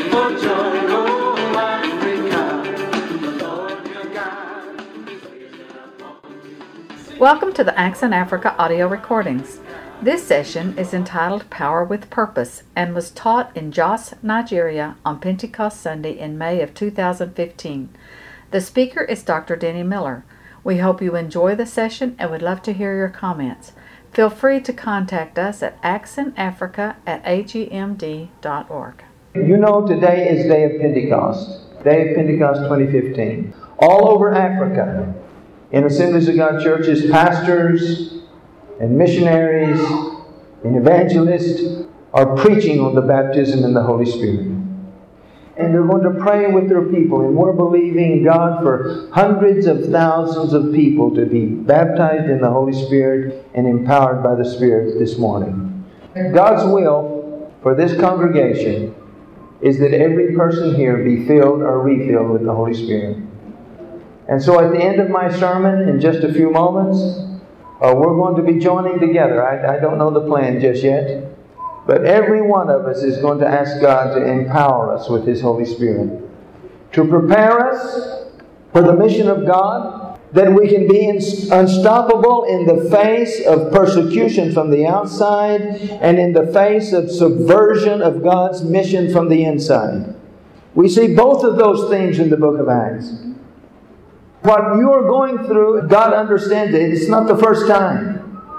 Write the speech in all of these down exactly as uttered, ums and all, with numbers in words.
for joy, oh Africa, the Lord your God is raising up on you. Welcome to the Accent Africa audio recordings. This session is entitled Power with Purpose and was taught in Jos, Nigeria on Pentecost Sunday in May of two thousand fifteen. The speaker is Doctor Denny Miller. We hope you enjoy the session and would love to hear your comments. Feel free to contact us at accent africa at a g m d dot org. You know, today is Day of Pentecost, Day of Pentecost twenty fifteen. All over Africa, in Assemblies of God churches, pastors and missionaries and evangelists are preaching on the baptism in the Holy Spirit. And they're going to pray with their people. And we're believing God for hundreds of thousands of people to be baptized in the Holy Spirit and empowered by the Spirit this morning. God's will for this congregation is that every person here be filled or refilled with the Holy Spirit. And so at the end of my sermon, in just a few moments, uh, we're going to be joining together. I, I don't know the plan just yet. But every one of us is going to ask God to empower us with His Holy Spirit, to prepare us for the mission of God, that we can be unstoppable in the face of persecution from the outside and in the face of subversion of God's mission from the inside. We see both of those themes in the book of Acts. What you are going through, God understands it. It's not the first time.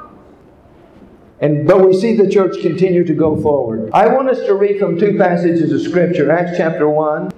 And but we see the church continue to go forward. I want us to read from two passages of Scripture. Acts chapter one,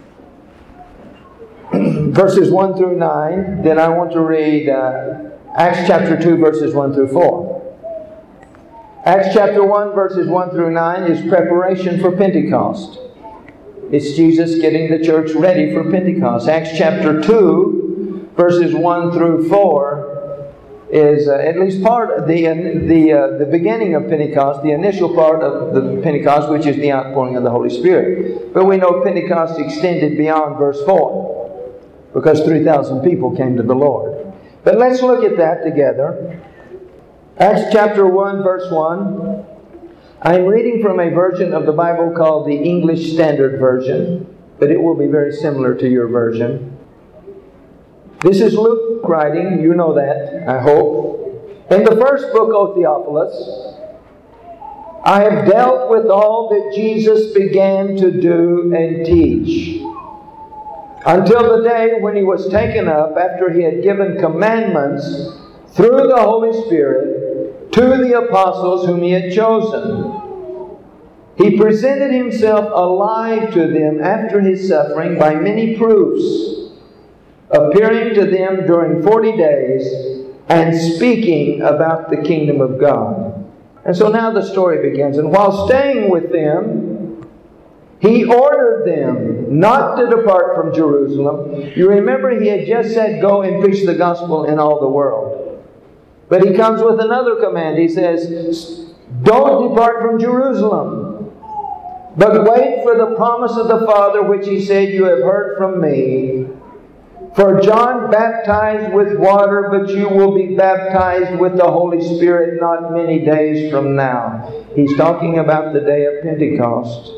verses one through nine. Then I want to read uh, Acts chapter two, verses one through four. Acts chapter one, verses one through nine is preparation for Pentecost. It's Jesus getting the church ready for Pentecost. Acts chapter two, verses one through four is uh, at least part of the the uh, the beginning of Pentecost, the initial part of the Pentecost, which is the outpouring of the Holy Spirit. But we know Pentecost extended beyond verse four, because three thousand people came to the Lord. But let's look at that together. Acts chapter one, verse one. I'm reading from a version of the Bible called the English Standard Version, but it will be very similar to your version. This is Luke writing, you know that, I hope. In the first book, O Theophilus, I have dealt with all that Jesus began to do and teach, until the day when He was taken up after He had given commandments through the Holy Spirit to the apostles whom He had chosen. He presented Himself alive to them after His suffering by many proofs, appearing to them during forty days and speaking about the kingdom of God. And so now the story begins. And while staying with them, He ordered them not to depart from Jerusalem. You remember He had just said, go and preach the gospel in all the world. But He comes with another command. He says, don't depart from Jerusalem, but wait for the promise of the Father, which He said, you have heard from me. For John baptized with water, but you will be baptized with the Holy Spirit not many days from now. He's talking about the day of Pentecost.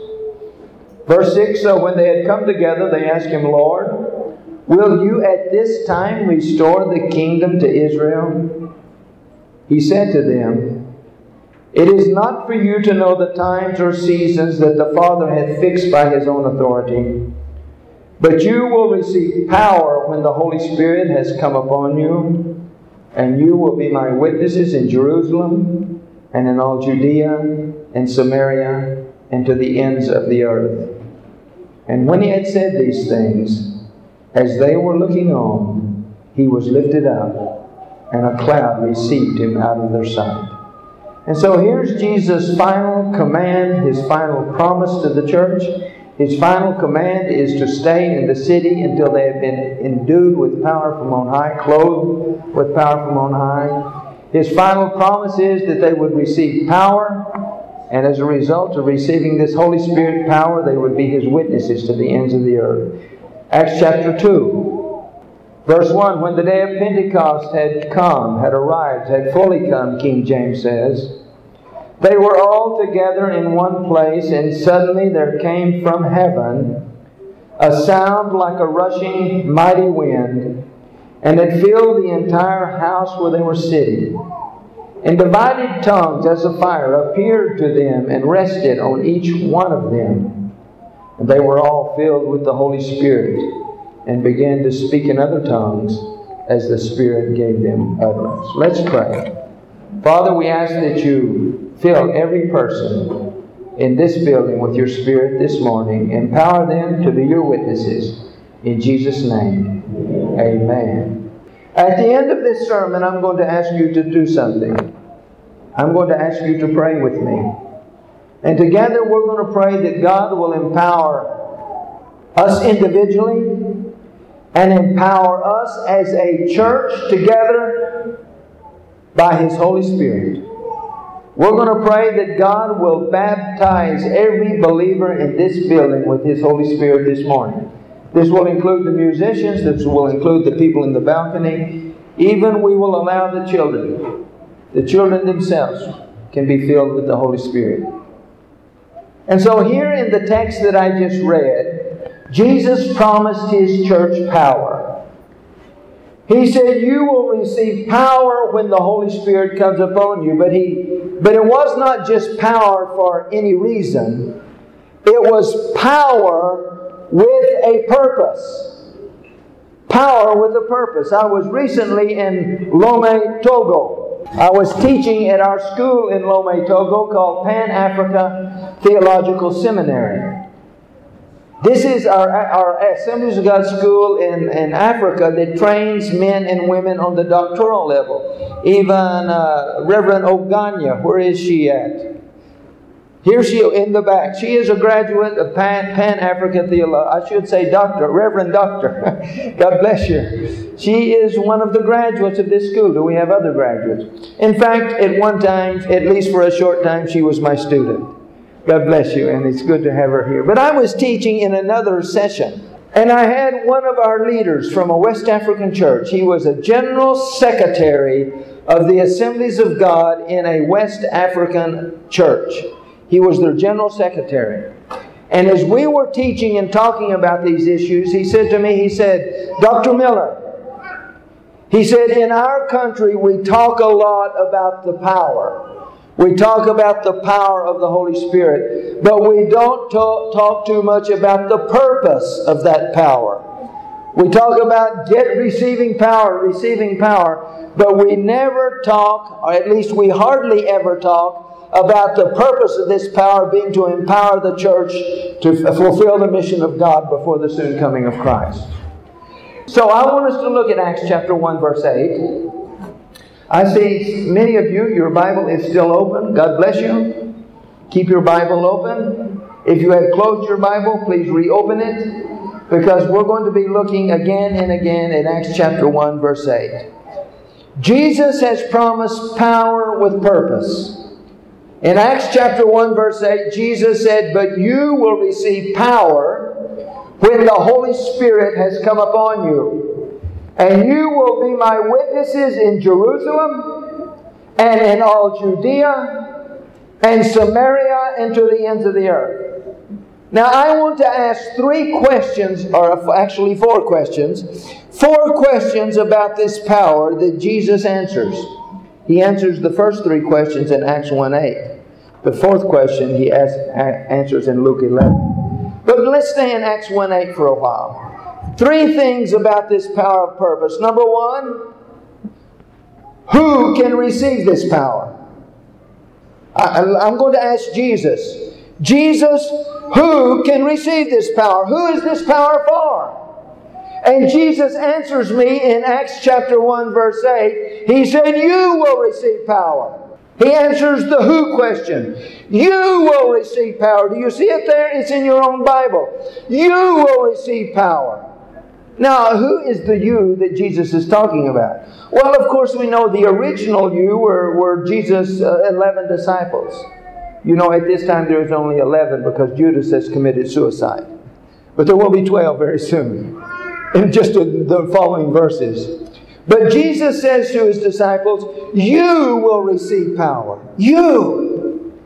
Verse six, so when they had come together, they asked Him, Lord, will you at this time restore the kingdom to Israel? He said to them, it is not for you to know the times or seasons that the Father hath fixed by His own authority. But you will receive power when the Holy Spirit has come upon you, and you will be my witnesses in Jerusalem and in all Judea and Samaria and to the ends of the earth. And when He had said these things, as they were looking on, He was lifted up, and a cloud received Him out of their sight. And so here's Jesus' final command, His final promise to the church. His final command is to stay in the city until they have been endued with power from on high, clothed with power from on high. His final promise is that they would receive power, and as a result of receiving this Holy Spirit power, they would be His witnesses to the ends of the earth. Acts chapter two, verse one, when the day of Pentecost had come, had arrived, had fully come, King James says, They were all together in one place, and suddenly there came from heaven a sound like a rushing mighty wind, and it filled the entire house where they were sitting. And divided tongues as of fire appeared to them and rested on each one of them. And they were all filled with the Holy Spirit and began to speak in other tongues as the Spirit gave them utterance. Let's pray. Father, we ask that you fill every person in this building with your Spirit this morning. Empower them to be your witnesses. In Jesus' name, amen. At the end of this sermon, I'm going to ask you to do something. I'm going to ask you to pray with me. And together we're going to pray that God will empower us individually and empower us as a church together by His Holy Spirit. We're going to pray that God will baptize every believer in this building with His Holy Spirit this morning. This will include the musicians. This will include the people in the balcony. Even we will allow the children. The children themselves can be filled with the Holy Spirit. And so here in the text that I just read, Jesus promised His church power. He said, you will receive power when the Holy Spirit comes upon you. But he, but it was not just power for any reason. It was power with a purpose. Power with a purpose. I was recently in Lomé, Togo. I was teaching at our school in Lomé, Togo called Pan-Africa Theological Seminary. This is our, our Assemblies of God school in, in Africa that trains men and women on the doctoral level. Even uh, Reverend Oganya, where is she at? Here she in the back. She is a graduate of Pan, Pan-African Theology. I should say doctor, Reverend Doctor. God bless you. She is one of the graduates of this school. Do we have other graduates? In fact, at one time, at least for a short time, she was my student. God bless you, and it's good to have her here. But I was teaching in another session, and I had one of our leaders from a West African church. He was a general secretary of the Assemblies of God in a West African church. He was their general secretary. And as we were teaching and talking about these issues, he said to me, he said, Doctor Miller, he said, in our country we talk a lot about the power. We talk about the power of the Holy Spirit, but we don't talk, talk too much about the purpose of that power. We talk about get receiving power, receiving power, but we never talk, or at least we hardly ever talk, about the purpose of this power being to empower the church to fulfill the mission of God before the soon coming of Christ. So I want us to look at Acts chapter one, verse eight. I see many of you, your Bible is still open. God bless you. Keep your Bible open. If you have closed your Bible, please reopen it, because we're going to be looking again and again at Acts chapter one, verse eight. Jesus has promised power with purpose. In Acts chapter one, verse eight, Jesus said, but you will receive power when the Holy Spirit has come upon you. And you will be my witnesses in Jerusalem and in all Judea and Samaria and to the ends of the earth. Now I want to ask three questions, or actually four questions, four questions about this power that Jesus answers. He answers the first three questions in Acts one eight. The fourth question he asks, answers in Luke eleven. But let's stay in Acts one eight for a while. Three things about this power of purpose. Number one, who can receive this power? I, I'm going to ask Jesus. Jesus, who can receive this power? Who is this power for? And Jesus answers me in Acts chapter one, verse eight. He said, you will receive power. He answers the who question. You will receive power. Do you see it there? It's in your own Bible. You will receive power. Now, who is the you that Jesus is talking about? Well, of course, we know the original you were, were Jesus' uh, eleven disciples. You know, at this time there is only eleven because Judas has committed suicide. But there will be twelve very soon, in just the following verses. But Jesus says to His disciples, you will receive power. You.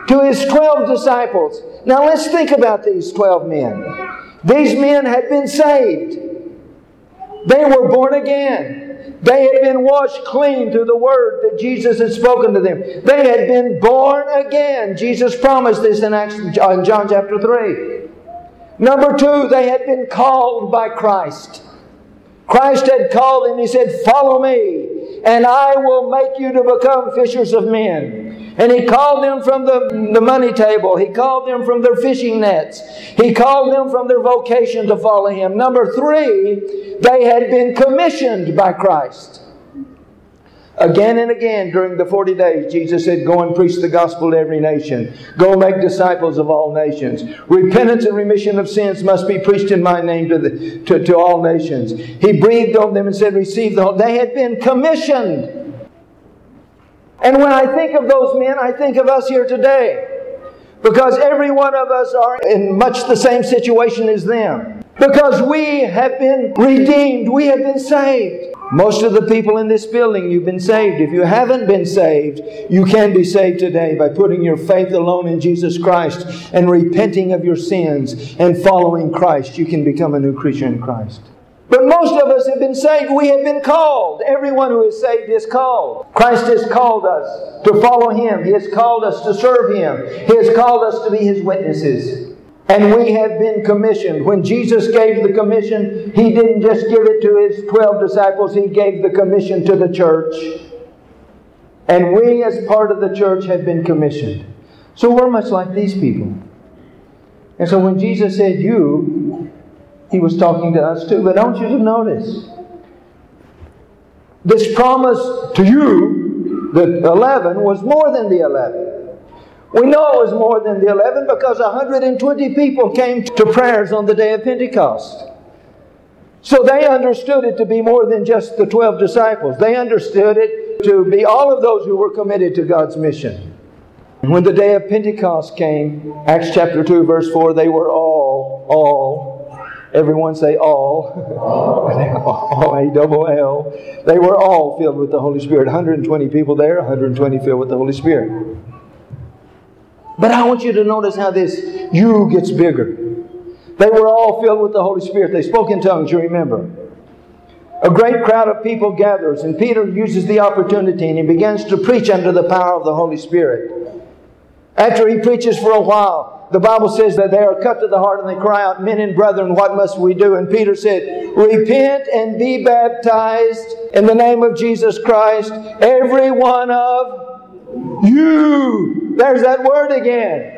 to His twelve disciples. Now let's think about these twelve men. These men had been saved. They were born again. They had been washed clean through the Word that Jesus had spoken to them. They had been born again. Jesus promised this in Acts, in John chapter three. Number two, they had been called by Christ. Christ had called them. He said, "Follow me, and I will make you to become fishers of men." And He called them from the, the money table. He called them from their fishing nets. He called them from their vocation to follow Him. Number three, they had been commissioned by Christ. Again and again during the forty days, Jesus said, "Go and preach the gospel to every nation. Go make disciples of all nations. Repentance and remission of sins must be preached in my name to, the, to, to all nations." He breathed on them and said, "Receive the Holy." They had been commissioned. And when I think of those men, I think of us here today. Because every one of us are in much the same situation as them. Because we have been redeemed. We have been saved. Most of the people in this building, you've been saved. If you haven't been saved, you can be saved today by putting your faith alone in Jesus Christ and repenting of your sins and following Christ. You can become a new creature in Christ. But most of us have been saved. We have been called. Everyone who is saved is called. Christ has called us to follow Him. He has called us to serve Him. He has called us to be His witnesses. And we have been commissioned. When Jesus gave the commission, He didn't just give it to His twelve disciples. He gave the commission to the church. And we as part of the church have been commissioned. So we're much like these people. And so when Jesus said you, He was talking to us too. But I want you to notice, this promise to you, the eleven, was more than the eleven. We know it was more than the eleven because one hundred twenty people came to prayers on the day of Pentecost. So they understood it to be more than just the twelve disciples. They understood it to be all of those who were committed to God's mission. And when the day of Pentecost came, Acts chapter two, verse four, they were all, all, everyone say all. All, A double L. They were all filled with the Holy Spirit. one hundred twenty people there, one hundred twenty filled with the Holy Spirit. But I want you to notice how this you gets bigger. They were all filled with the Holy Spirit. They spoke in tongues, you remember. A great crowd of people gathers, and Peter uses the opportunity and he begins to preach under the power of the Holy Spirit. After he preaches for a while, the Bible says that they are cut to the heart and they cry out, "Men and brethren, what must we do?" And Peter said, "Repent and be baptized in the name of Jesus Christ, every one of you." There's that word again.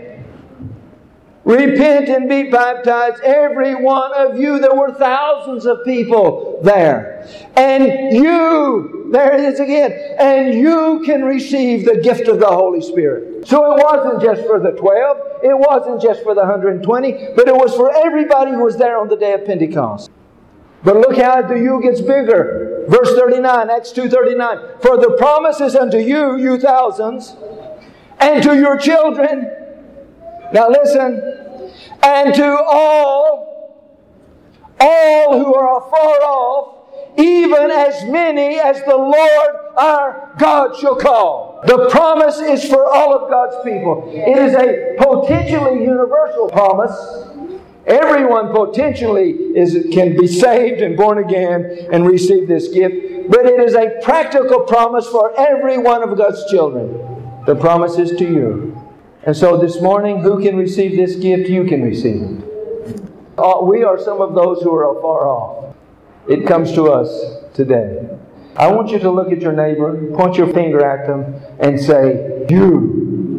Repent and be baptized, every one of you. There were thousands of people there. And you, there it is again, and you can receive the gift of the Holy Spirit. So it wasn't just for the twelve, it wasn't just for the one hundred twenty, but it was for everybody who was there on the day of Pentecost. But look how the you gets bigger. Verse thirty-nine, Acts two thirty-nine. "For the promise is unto you, you thousands, and to your children," now listen, "and to all, all who are afar off, even as many as the Lord our God shall call." The promise is for all of God's people. It is a potentially universal promise. Everyone potentially is, can be saved and born again and receive this gift. But it is a practical promise for every one of God's children. The promise is to you. And so this morning, who can receive this gift? You can receive it. Uh, we are some of those who are afar off. It comes to us today. I want you to look at your neighbor, point your finger at them, and say, "You."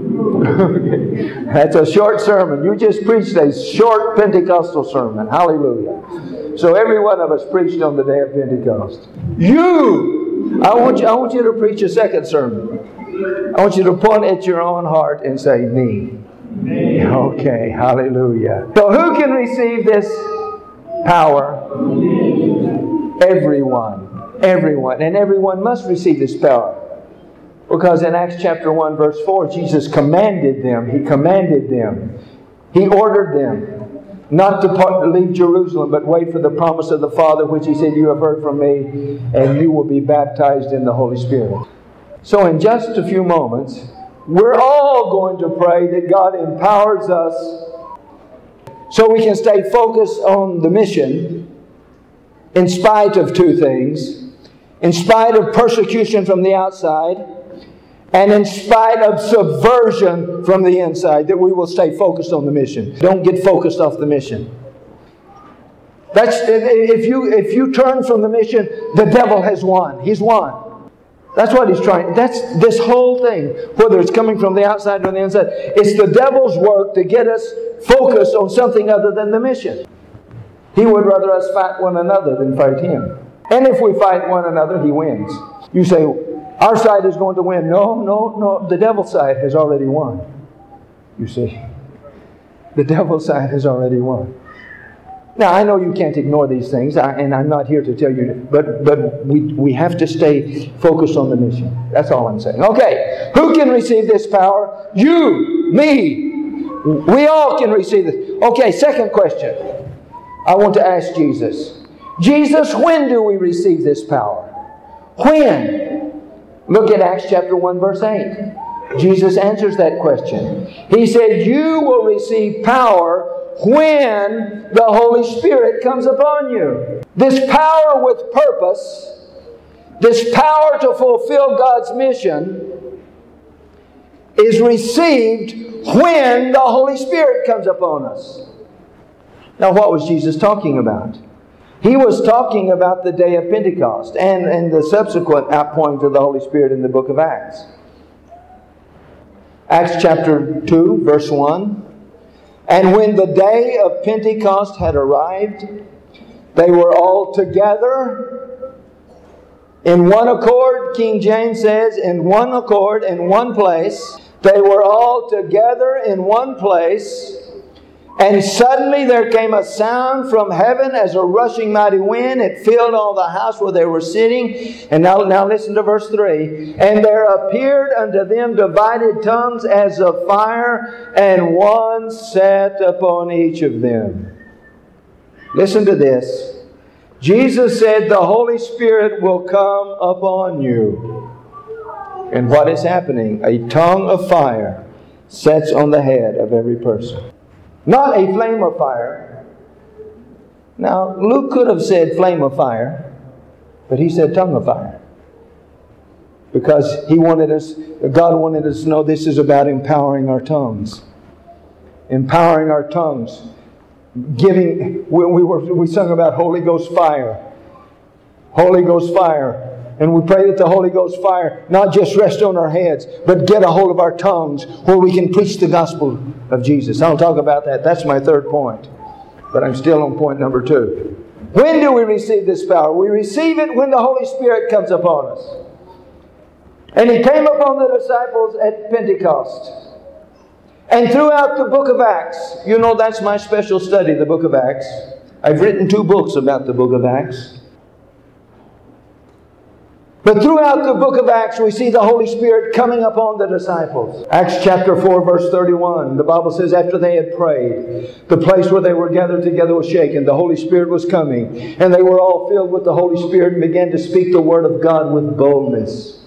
That's a short sermon. You just preached a short Pentecostal sermon. Hallelujah. So every one of us preached on the day of Pentecost. You! I want you, I want you to preach a second sermon. I want you to point at your own heart and say, "Me." Me. Okay, hallelujah. So who can receive this power? Everyone. Everyone. And everyone must receive this power. Because in Acts chapter one, verse four, Jesus commanded them. He commanded them. He ordered them not to part, leave Jerusalem, but wait for the promise of the Father, which He said, "You have heard from me, and you will be baptized in the Holy Spirit." So in just a few moments, We're all going to pray that God empowers us so we can stay focused on the mission in spite of two things. In spite of persecution from the outside, and in spite of subversion from the inside, that we will stay focused on the mission. Don't get focused off the mission. That's if you if you turn from the mission, the devil has won. He's won. That's what he's trying. That's this whole thing, whether it's coming from the outside or the inside. It's the devil's work to get us focused on something other than the mission. He would rather us fight one another than fight him. And if we fight one another, he wins. You say, our side is going to win. No, no, no. The devil's side has already won. You see. The devil's side has already won. Now, I know you can't ignore these things, and I'm not here to tell you, but but we, we have to stay focused on the mission. That's all I'm saying. Okay, who can receive this power? You, me. We all can receive this. Okay, second question. I want to ask Jesus. Jesus, when do we receive this power? When? Look at Acts chapter one, verse eight. Jesus answers that question. He said, you will receive power when the Holy Spirit comes upon you. This power with purpose, this power to fulfill God's mission, is received when the Holy Spirit comes upon us. Now, what was Jesus talking about? He was talking about the day of Pentecost and, and the subsequent outpouring of the Holy Spirit in the book of Acts. Acts chapter two, verse one. And when the day of Pentecost had arrived, they were all together in one accord. King James says, in one accord, in one place. They were all together in one place. And suddenly there came a sound from heaven as a rushing mighty wind. It filled all the house where they were sitting. And now, now listen to verse three. And there appeared unto them divided tongues as of fire, and one sat upon each of them. Listen to this. Jesus said, the Holy Spirit will come upon you. And what is happening? A tongue of fire sets on the head of every person. Not a flame of fire. Now, Luke could have said flame of fire, but he said tongue of fire. Because he wanted us, God wanted us to know this is about empowering our tongues. Empowering our tongues. Giving, we, we, were, we sung about Holy Ghost fire. Holy Ghost fire. And we pray that the Holy Ghost fire not just rest on our heads, but get a hold of our tongues where we can preach the gospel of Jesus. I'll talk about that. That's my third point. But I'm still on point number two. When do we receive this power? We receive it when the Holy Spirit comes upon us. And He came upon the disciples at Pentecost. And throughout the book of Acts, you know that's my special study, the book of Acts. I've written two books about the book of Acts. But throughout the book of Acts, we see the Holy Spirit coming upon the disciples. Acts chapter four, verse thirty-one. The Bible says, after they had prayed, the place where they were gathered together was shaken. The Holy Spirit was coming. And they were all filled with the Holy Spirit and began to speak the word of God with boldness.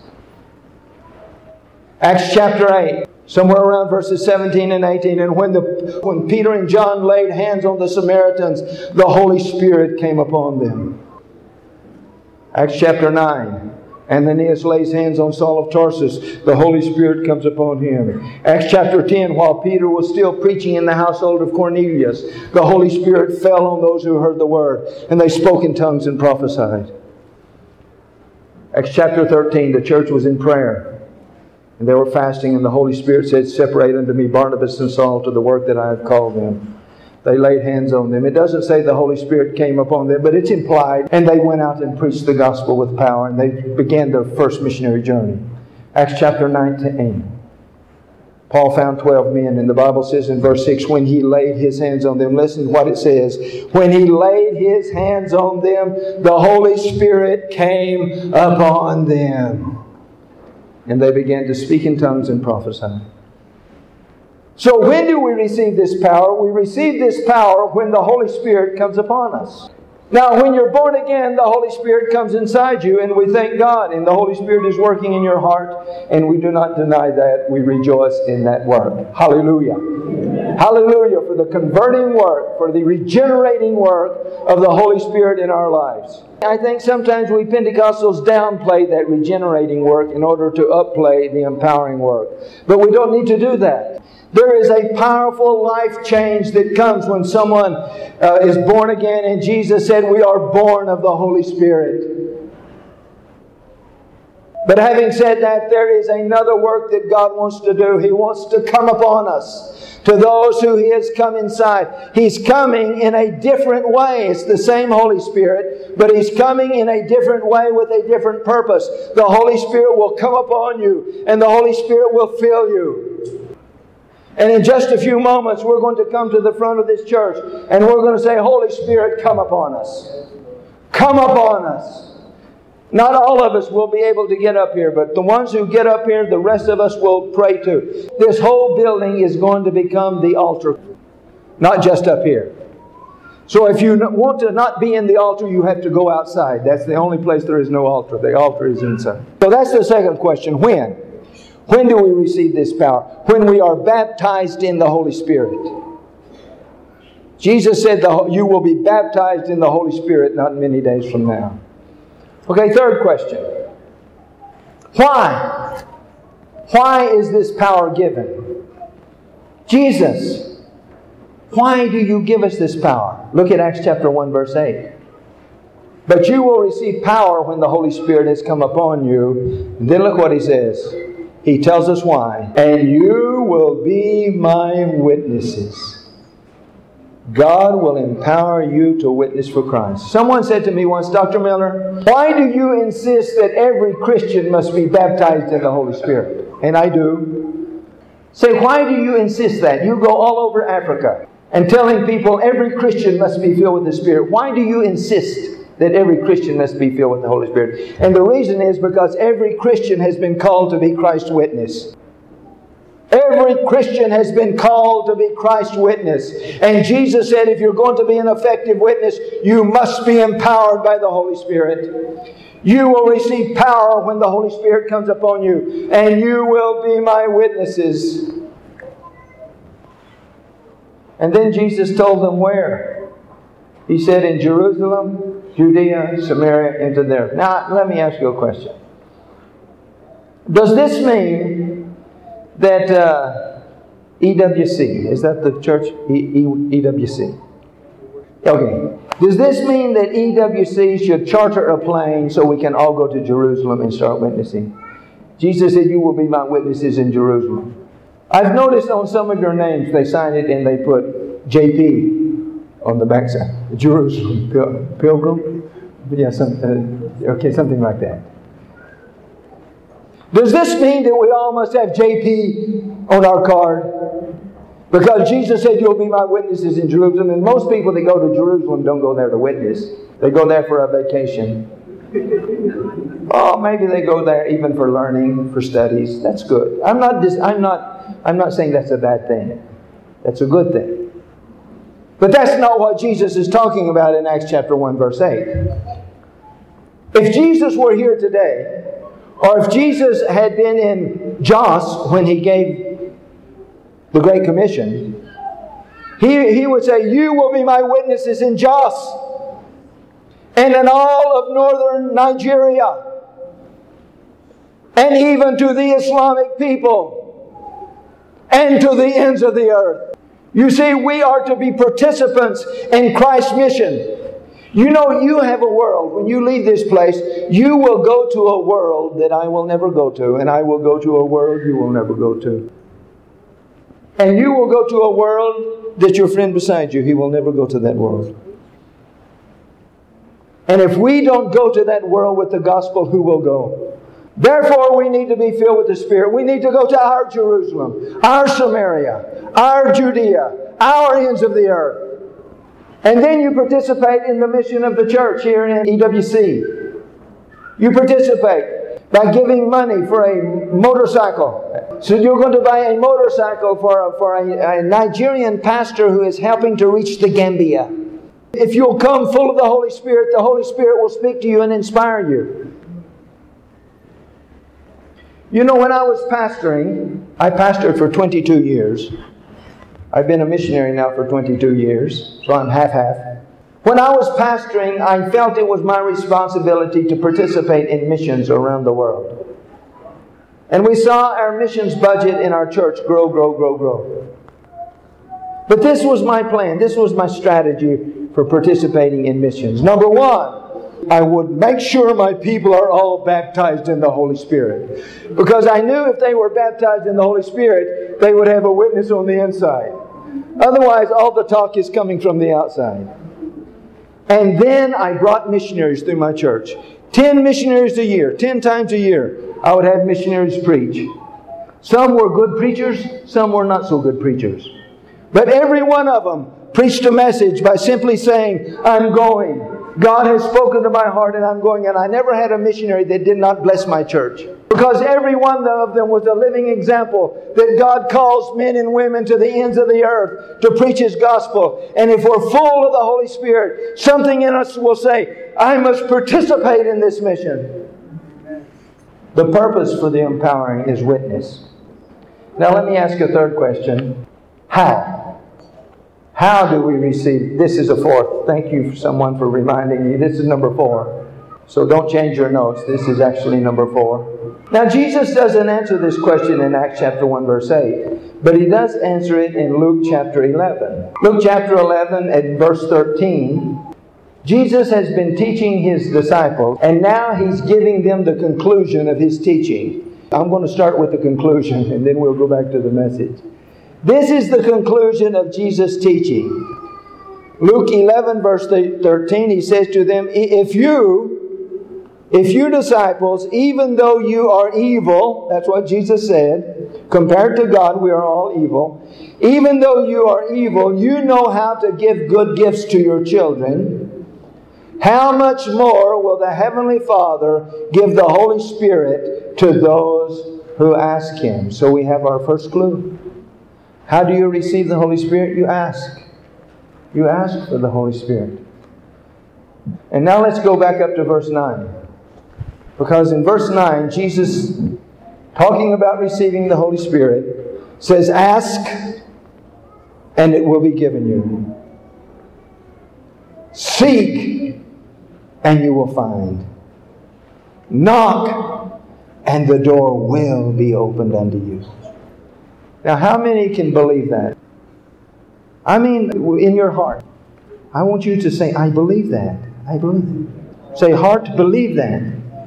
Acts chapter eight. Somewhere around verses seventeen and eighteen. And when, the, when Peter and John laid hands on the Samaritans, the Holy Spirit came upon them. Acts chapter nine. And Aeneas lays hands on Saul of Tarsus. The Holy Spirit comes upon him. Acts chapter ten, while Peter was still preaching in the household of Cornelius, the Holy Spirit fell on those who heard the word, and they spoke in tongues and prophesied. Acts chapter thirteen, the church was in prayer, and they were fasting, and the Holy Spirit said, separate unto me Barnabas and Saul to the work that I have called them. They laid hands on them. It doesn't say the Holy Spirit came upon them, but it's implied. And they went out and preached the gospel with power, and they began their first missionary journey. Acts chapter nineteen. Paul found twelve men, and the Bible says in verse six, when he laid his hands on them, listen to what it says. When he laid his hands on them, the Holy Spirit came upon them. And they began to speak in tongues and prophesy. So when do we receive this power? We receive this power when the Holy Spirit comes upon us. Now, when you're born again, the Holy Spirit comes inside you, and we thank God, and the Holy Spirit is working in your heart, and we do not deny that. We rejoice in that work. Hallelujah. Amen. Hallelujah for the converting work, for the regenerating work of the Holy Spirit in our lives. I think sometimes we Pentecostals downplay that regenerating work in order to upplay the empowering work. But we don't need to do that. There is a powerful life change that comes when someone uh, is born again. And Jesus said we are born of the Holy Spirit. But having said that, there is another work that God wants to do. He wants to come upon us. To those who He has come inside. He's coming in a different way. It's the same Holy Spirit, but He's coming in a different way with a different purpose. The Holy Spirit will come upon you, and the Holy Spirit will fill you. And in just a few moments, we're going to come to the front of this church, and we're going to say, Holy Spirit, come upon us. Come upon us. Not all of us will be able to get up here, but the ones who get up here, the rest of us will pray too. This whole building is going to become the altar, not just up here. So if you want to not be in the altar, you have to go outside. That's the only place there is no altar. The altar is inside. So that's the second question. When? When do we receive this power? When we are baptized in the Holy Spirit. Jesus said the, you will be baptized in the Holy Spirit not many days from now. Okay, third question. Why? Why is this power given? Jesus, why do you give us this power? Look at Acts chapter one, verse eight. But you will receive power when the Holy Spirit has come upon you. And then look what He says. He tells us why. And you will be my witnesses. God will empower you to witness for Christ. Someone said to me once, Doctor Miller, why do you insist that every Christian must be baptized in the Holy Spirit? And I do. Say, why do you insist that? You go all over Africa and telling people every Christian must be filled with the Spirit. Why do you insist that every Christian must be filled with the Holy Spirit? And the reason is because every Christian has been called to be Christ's witness. Every Christian has been called to be Christ's witness. And Jesus said, if you're going to be an effective witness, you must be empowered by the Holy Spirit. You will receive power when the Holy Spirit comes upon you. And you will be my witnesses. And then Jesus told them where. He said in Jerusalem, Judea, Samaria, into there. Now, let me ask you a question. Does this mean that uh, E W C, is that the church? E- e- EWC. Okay. Does this mean that E W C should charter a plane so we can all go to Jerusalem and start witnessing? Jesus said, you will be my witnesses in Jerusalem. I've noticed on some of your names, they sign it and they put J P on the backside. Jerusalem. Pil- Pilgrim? Yeah, some, uh, okay, something like that. Does this mean that we all must have J P on our card? Because Jesus said, you'll be my witnesses in Jerusalem. And most people that go to Jerusalem don't go there to witness. They go there for a vacation. Oh, maybe they go there even for learning, for studies. That's good. I'm not, dis- I'm not, I'm not saying that's a bad thing. That's a good thing. But that's not what Jesus is talking about in Acts chapter one, verse eight. If Jesus were here today, or if Jesus had been in Jos when He gave the Great Commission, he, he would say, you will be my witnesses in Jos and in all of northern Nigeria and even to the Islamic people and to the ends of the earth. You see, we are to be participants in Christ's mission. You know, you have a world. When you leave this place, you will go to a world that I will never go to, and I will go to a world you will never go to. And you will go to a world that your friend beside you, he will never go to that world. And if we don't go to that world with the gospel, who will go? Therefore, we need to be filled with the Spirit. We need to go to our Jerusalem, our Samaria, our Judea, our ends of the earth. And then you participate in the mission of the church here in E W C. You participate by giving money for a motorcycle. So you're going to buy a motorcycle for, a, for a, a Nigerian pastor who is helping to reach the Gambia. If you'll come full of the Holy Spirit, the Holy Spirit will speak to you and inspire you. You know, when I was pastoring, I pastored for twenty-two years. I've been a missionary now for twenty-two years, so I'm half-half. When I was pastoring, I felt it was my responsibility to participate in missions around the world. And we saw our missions budget in our church grow, grow, grow, grow. But this was my plan. This was my strategy for participating in missions. Number one, I would make sure my people are all baptized in the Holy Spirit. Because I knew if they were baptized in the Holy Spirit, they would have a witness on the inside. Otherwise, all the talk is coming from the outside. And then I brought missionaries through my church. Ten missionaries a year, ten times a year, I would have missionaries preach. Some were good preachers, some were not so good preachers. But every one of them preached a message by simply saying, I'm going. God has spoken to my heart and I'm going. And I never had a missionary that did not bless my church. Because every one of them was a living example that God calls men and women to the ends of the earth to preach His gospel. And if we're full of the Holy Spirit, something in us will say, I must participate in this mission. The purpose for the empowering is witness. Now let me ask a third question. How? How do we receive? This is a fourth. Thank you for someone for reminding me. This is number four. So don't change your notes. This is actually number four. Now Jesus doesn't answer this question in Acts chapter one verse eight. But He does answer it in Luke chapter eleven. Luke chapter eleven at verse thirteen. Jesus has been teaching His disciples. And now He's giving them the conclusion of His teaching. I'm going to start with the conclusion. And then we'll go back to the message. This is the conclusion of Jesus' teaching. Luke eleven verse thirteen, He says to them, If you, if you disciples, even though you are evil, that's what Jesus said, compared to God, we are all evil. Even though you are evil, you know how to give good gifts to your children. How much more will the Heavenly Father give the Holy Spirit to those who ask Him? So we have our first clue. How do you receive the Holy Spirit? You ask. You ask for the Holy Spirit. And now let's go back up to verse nine. Because in verse nine, Jesus, talking about receiving the Holy Spirit, says, Ask, and it will be given you. Seek, and you will find. Knock, and the door will be opened unto you. Now, how many can believe that? I mean, in your heart. I want you to say, I believe that. I believe it. Say, heart, believe that.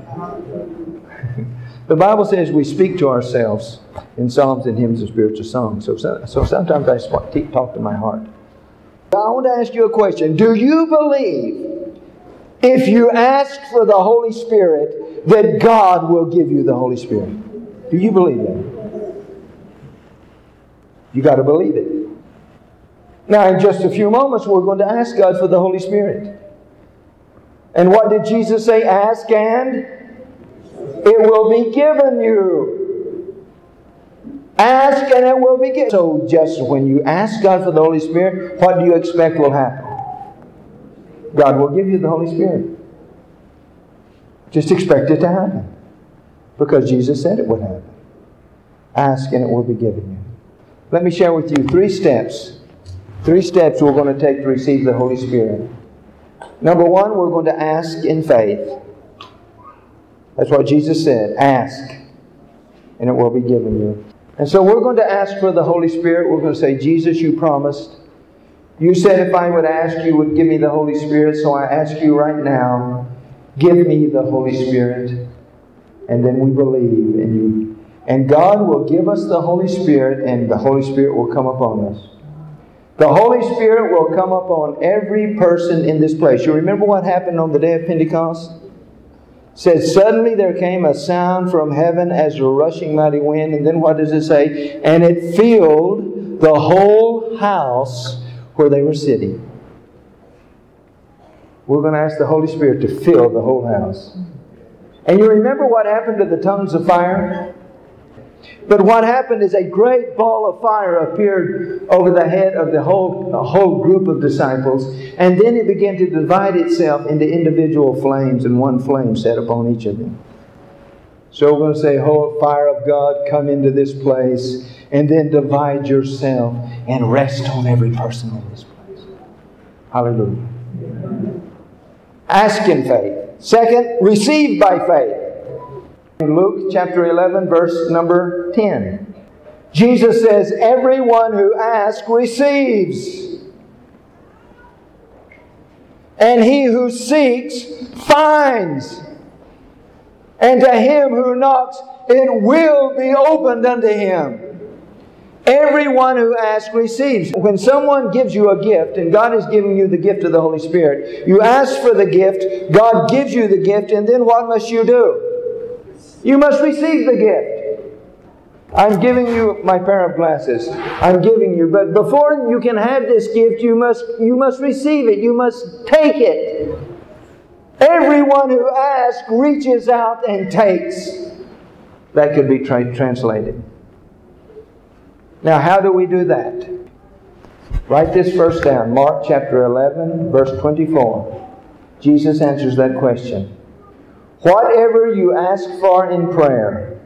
The Bible says we speak to ourselves in psalms and hymns and spiritual songs. So, so sometimes I talk to my heart. I want to ask you a question. Do you believe if you ask for the Holy Spirit that God will give you the Holy Spirit? Do you believe that? You got to believe it. Now, in just a few moments, we're going to ask God for the Holy Spirit. And what did Jesus say? Ask and it will be given you. Ask and it will be given. So just when you ask God for the Holy Spirit, what do you expect will happen? God will give you the Holy Spirit. Just expect it to happen. Because Jesus said it would happen. Ask and it will be given you. Let me share with you three steps. Three steps we're going to take to receive the Holy Spirit. Number one, we're going to ask in faith. That's what Jesus said. Ask, and it will be given you. And so we're going to ask for the Holy Spirit. We're going to say, Jesus, you promised. You said if I would ask, you would give me the Holy Spirit. So I ask you right now, give me the Holy Spirit. And then we believe in you. And God will give us the Holy Spirit, and the Holy Spirit will come upon us. The Holy Spirit will come upon every person in this place. You remember what happened on the day of Pentecost? It says, suddenly there came a sound from heaven as a rushing mighty wind. And then what does it say? And it filled the whole house where they were sitting. We're going to ask the Holy Spirit to fill the whole house. And you remember what happened to the tongues of fire? But what happened is a great ball of fire appeared over the head of the whole, the whole group of disciples, and then it began to divide itself into individual flames, and one flame set upon each of them. So we're going to say, "Oh, fire of God, come into this place," and then divide yourself and rest on every person in this place. Hallelujah. Ask in faith. Second, receive by faith. In Luke chapter eleven, verse number ten. Jesus says, "Everyone who asks receives. And he who seeks finds. And to him who knocks, it will be opened unto him." Everyone who asks receives. When someone gives you a gift, and God is giving you the gift of the Holy Spirit, you ask for the gift, God gives you the gift, and then what must you do? You must receive the gift. I'm giving you my pair of glasses. I'm giving you, but before you can have this gift, you must you must receive it. You must take it. Everyone who asks reaches out and takes. That could be tra- translated. Now, how do we do that? Write this verse down. Mark chapter eleven, verse twenty-four. Jesus answers that question. "Whatever you ask for in prayer,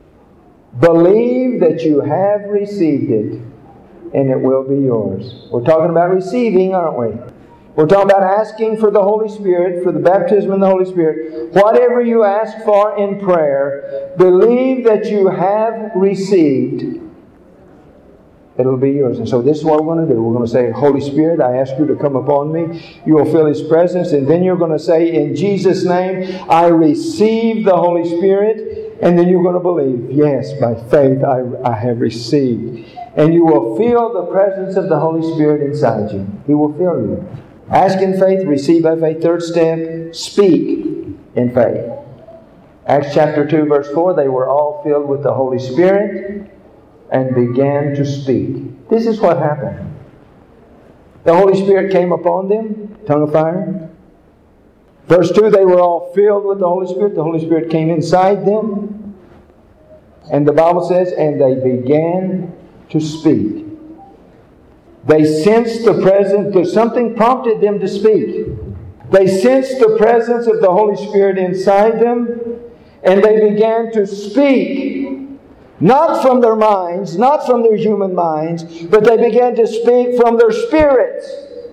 believe that you have received it, and it will be yours." We're talking about receiving, aren't we? We're talking about asking for the Holy Spirit, for the baptism in the Holy Spirit. Whatever you ask for in prayer, believe that you have received, it'll be yours. And so this is what we're going to do. We're going to say, "Holy Spirit, I ask you to come upon me." You will feel His presence. And then you're going to say, "In Jesus' name, I receive the Holy Spirit." And then you're going to believe, "Yes, by faith I, I have received." And you will feel the presence of the Holy Spirit inside you. He will fill you. Ask in faith, receive by faith. Third step, speak in faith. Acts chapter two, verse four, they were all filled with the Holy Spirit and began to speak. This is what happened. The Holy Spirit came upon them, tongue of fire. Verse two, they were all filled with the Holy Spirit. The Holy Spirit came inside them. And the Bible says, and they began to speak. They sensed the presence, something prompted them to speak. They sensed the presence of the Holy Spirit inside them, and they began to speak. Not from their minds, not from their human minds, but they began to speak from their spirits.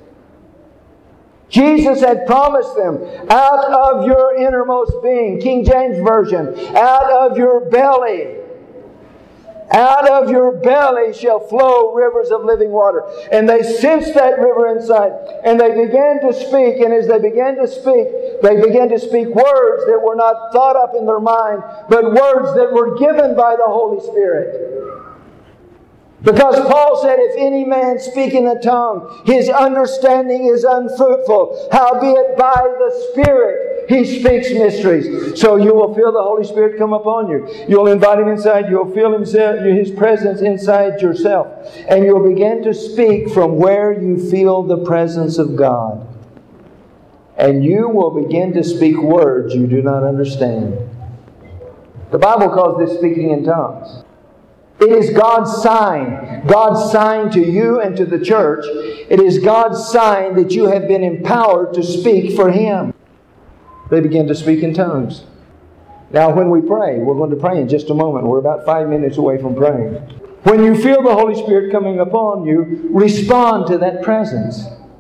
Jesus had promised them, out of your innermost being, King James Version, out of your belly, out of your belly shall flow rivers of living water. And they sensed that river inside, and they began to speak, and as they began to speak, they began to speak words that were not thought up in their mind, but words that were given by the Holy Spirit. Because Paul said, if any man speak in a tongue, his understanding is unfruitful. Howbeit by the Spirit he speaks mysteries. So you will feel the Holy Spirit come upon you. You'll invite Him inside. You'll feel himself, His presence inside yourself. And you'll begin to speak from where you feel the presence of God. And you will begin to speak words you do not understand. The Bible calls this speaking in tongues. It is God's sign. God's sign to you and to the church. It is God's sign that you have been empowered to speak for Him. They begin to speak in tongues. Now when we pray, we're going to pray in just a moment. We're about five minutes away from praying. When you feel the Holy Spirit coming upon you, respond to that presence.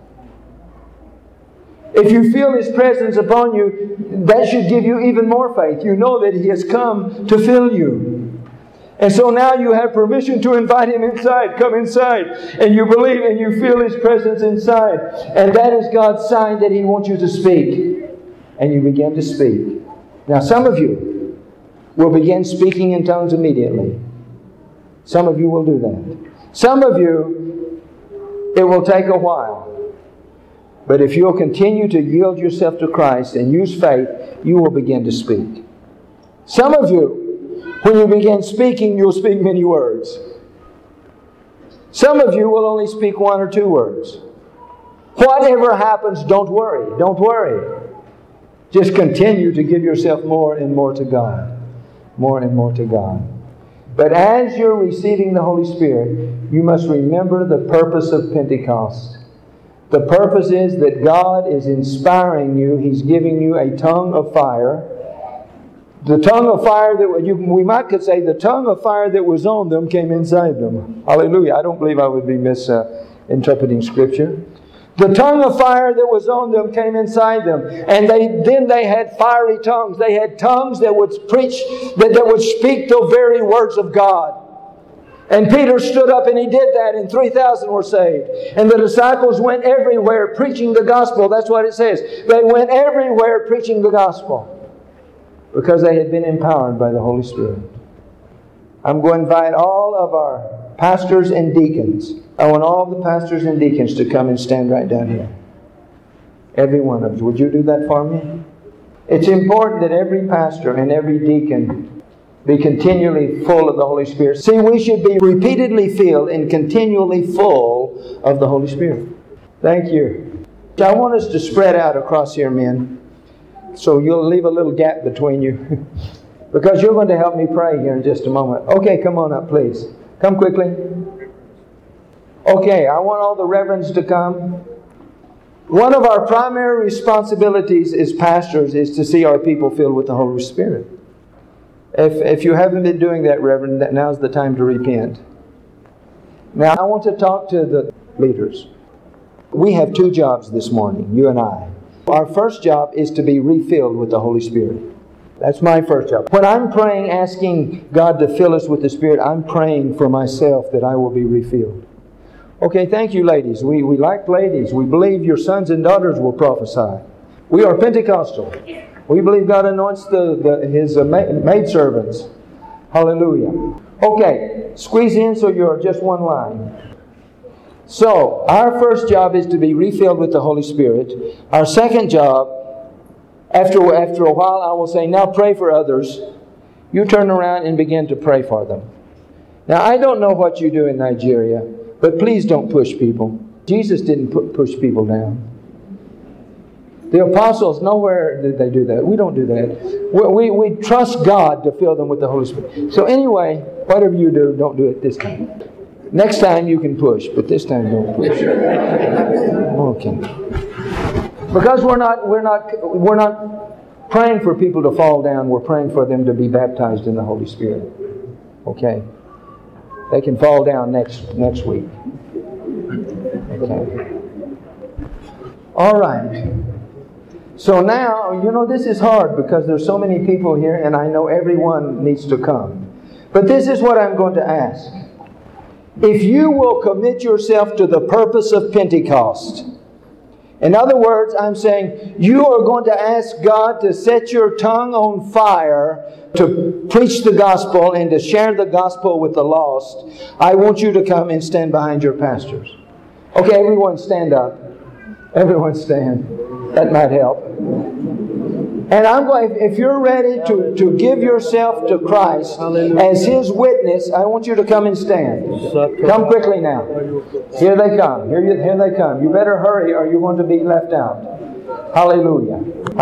If you feel His presence upon you, that should give you even more faith. You know that He has come to fill you. And so now you have permission to invite Him inside. Come inside. And you believe and you feel His presence inside. And that is God's sign that He wants you to speak. And you begin to speak. Now some of you will begin speaking in tongues immediately. Some of you will do that. Some of you, it will take a while. But if you'll continue to yield yourself to Christ and use faith, you will begin to speak. Some of you, when you begin speaking, you'll speak many words. Some of you will only speak one or two words. Whatever happens, don't worry. Don't worry. Just continue to give yourself more and more to God. More and more to God. But as you're receiving the Holy Spirit, you must remember the purpose of Pentecost. The purpose is that God is inspiring you. He's giving you a tongue of fire. The tongue of fire that you, we might could say the tongue of fire that was on them came inside them. Hallelujah. I don't believe I would be misinterpreting Scripture. The tongue of fire that was on them came inside them. And they then they had fiery tongues. They had tongues that would preach, that, that would speak the very words of God. And Peter stood up and he did that, and three thousand were saved. And the disciples went everywhere preaching the gospel. That's what it says. They went everywhere preaching the gospel because they had been empowered by the Holy Spirit. I'm going to invite all of our pastors and deacons. I want all the pastors and deacons to come and stand right down here. Every one of you. Would you do that for me? It's important that every pastor and every deacon be continually full of the Holy Spirit. See, we should be repeatedly filled and continually full of the Holy Spirit. Thank you. I want us to spread out across here, men, so you'll leave a little gap between you. Because you're going to help me pray here in just a moment. Okay, come on up, please. Come quickly. Okay, I want all the reverends to come. One of our primary responsibilities as pastors is to see our people filled with the Holy Spirit. If, if you haven't been doing that, Reverend, now's the time to repent. Now, I want to talk to the leaders. We have two jobs this morning, you and I. Our first job is to be refilled with the Holy Spirit. That's my first job. When I'm praying, asking God to fill us with the Spirit, I'm praying for myself that I will be refilled. Okay, thank you, ladies. We, we like ladies. We believe your sons and daughters will prophesy. We are Pentecostal. We believe God anoints the, the, His uh, maidservants. Hallelujah. Okay, squeeze in so you're just one line. So, our first job is to be refilled with the Holy Spirit. Our second job, after, after a while, I will say, now pray for others. You turn around and begin to pray for them. Now, I don't know what you do in Nigeria, but please don't push people. Jesus didn't put, push people down. The apostles, nowhere did they do that. We don't do that. We, we, we trust God to fill them with the Holy Spirit. So anyway, whatever you do, don't do it this time. Next time you can push, but this time don't push. Okay. Because we're not, we're not, we're not praying for people to fall down. We're praying for them to be baptized in the Holy Spirit. Okay. They can fall down next next week. Okay. All right. So now, you know, this is hard because there's so many people here and I know everyone needs to come. But this is what I'm going to ask. If you will commit yourself to the purpose of Pentecost, in other words, I'm saying you are going to ask God to set your tongue on fire to preach the gospel and to share the gospel with the lost, I want you to come and stand behind your pastors. Okay, everyone stand up. Everyone stand. That might help. And I'm going, if you're ready to, to give yourself to Christ as His witness, I want you to come and stand. Come quickly now. Here they come. Here, you, here they come. You better hurry or you're going to be left out. Hallelujah.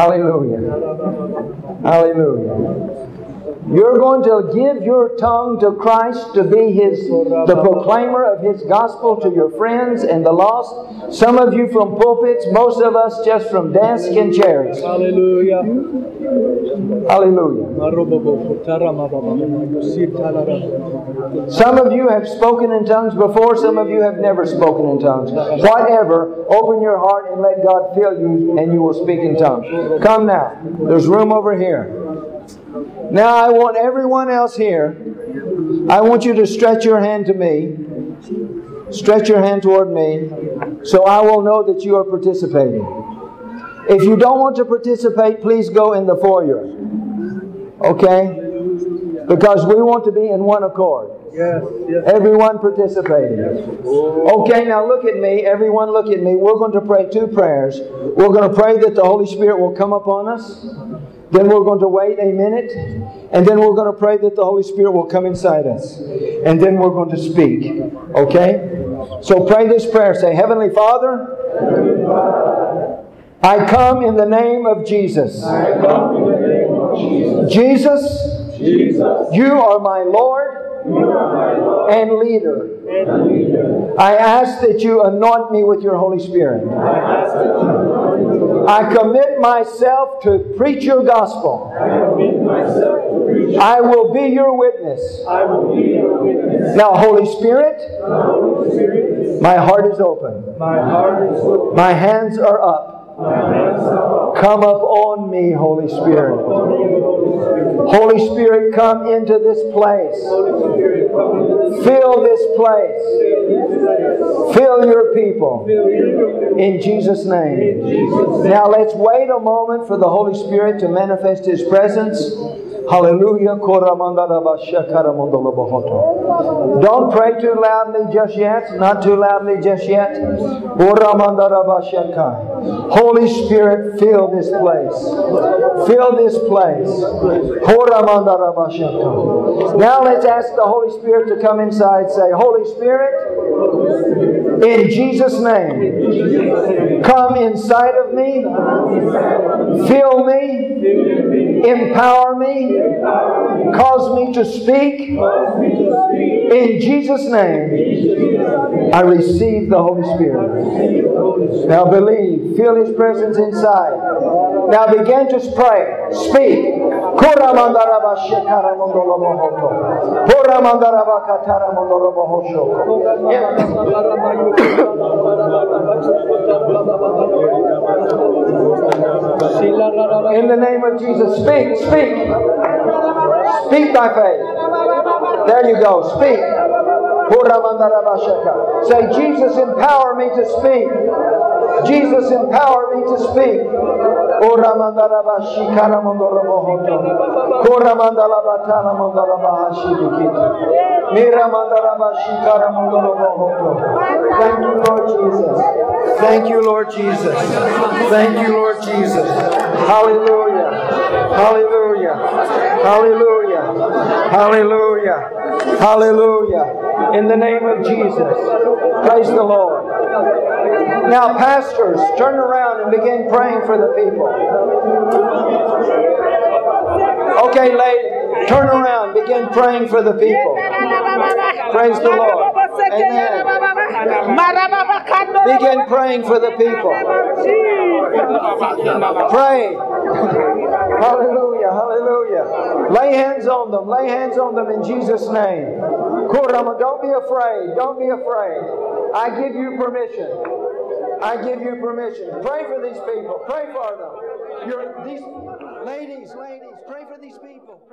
Hallelujah. Hallelujah. You're going to give your tongue to Christ to be His, the proclaimer of His gospel to your friends and the lost. Some of you from pulpits, most of us just from desks and chairs. Hallelujah. Hallelujah. Some of you have spoken in tongues before, some of you have never spoken in tongues. Whatever, open your heart and let God fill you and you will speak in tongues. Come now. There's room over here. Now I want everyone else here, I want you to stretch your hand to me. Stretch your hand toward me so I will know that you are participating. If you don't want to participate, please go in the foyer. Okay? Because we want to be in one accord. Yes, yes. Everyone participating. Okay, now look at me. Everyone look at me. We're going to pray two prayers. We're going to pray that the Holy Spirit will come upon us. Then we're going to wait a minute. And then we're going to pray that the Holy Spirit will come inside us. And then we're going to speak. Okay? So pray this prayer. Say, Heavenly Father, Heavenly Father, I come in the name of Jesus. I come in the name of Jesus. Jesus, Jesus, you are my Lord. and leader. I ask that you anoint me with your Holy Spirit. I commit myself to preach your gospel. I will be your witness. Now, Holy Spirit, my heart is open. My hands are up. Come up on me, Holy Spirit. Holy Spirit, come into this place. Fill this place. Fill your people. In Jesus' name. Now let's wait a moment for the Holy Spirit to manifest His presence. Hallelujah. Don't pray too loudly just yet. Not too loudly just yet. Holy Spirit, fill this place. Fill this place. Now let's ask the Holy Spirit to come inside. Say, Holy Spirit, in Jesus' name, come inside of me. Fill me. Empower me. Cause me to speak. In Jesus' name, I receive the Holy Spirit. Now believe. Feel His presence inside. Now begin to pray. Speak. In the name of Jesus, speak, speak. Speak by faith. There you go, speak. Say, Jesus, empower me to speak. Jesus, empower me to speak. Thank you, Lord Jesus. Thank you, Lord Jesus. Thank you, Lord Jesus. Hallelujah. Hallelujah. Hallelujah. Hallelujah. Hallelujah. In the name of Jesus. Praise the Lord. Now, pastors, turn around and begin praying for the people. Okay, lady, turn around, begin praying for the people. Praise the Lord. Amen. Begin praying for the people. Pray. Hallelujah, hallelujah. Lay hands on them, lay hands on them in Jesus' name. Don't be afraid, don't be afraid. I give you permission. I give you permission. Pray for these people. Pray for them. You're, these ladies, ladies, pray for these people.